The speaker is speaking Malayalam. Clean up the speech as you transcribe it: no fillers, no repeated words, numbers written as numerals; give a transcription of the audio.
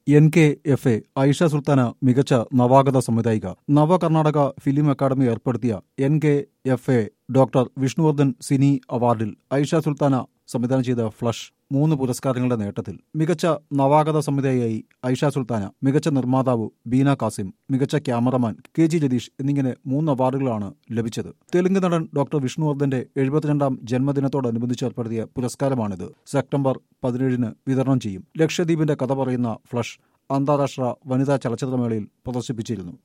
NKFA ഐഷ സുൽത്താന മികച്ച നവാഗത സംവിധായിക. നവകർണാടക ഫിലിം അക്കാദമി ഏർപ്പെടുത്തിയ NKFA ഡോക്ടർ വിഷ്ണുവർദ്ധൻ സിനി അവാർഡിൽ ഐഷ സുൽത്താന സംവിധാനം ചെയ്ത ഫ്ലഷ് 3 പുരസ്കാരങ്ങളുടെ നേട്ടത്തിൽ. മികച്ച നവാഗത സംവിധായികയായി ഐഷ സുൽത്താന, മികച്ച നിർമ്മാതാവ് ബീന കാസിം, മികച്ച ക്യാമറമാൻ KG രതീഷ് എന്നിങ്ങനെ 3 അവാർഡുകളാണ് ലഭിച്ചത്. തെലുങ്ക് നടൻ ഡോക്ടർ വിഷ്ണുവർദ്ധന്റെ 72ാം ജന്മദിനത്തോടനുബന്ധിച്ച് ഏർപ്പെടുത്തിയ പുരസ്കാരമാണിത്. സെപ്റ്റംബർ 17 വിതരണം ചെയ്യും. ലക്ഷദ്വീപിന്റെ കഥ പറയുന്ന ഫ്ലഷ് അന്താരാഷ്ട്ര വനിതാ ചലച്ചിത്രമേളയിൽ പ്രദർശിപ്പിച്ചിരുന്നു.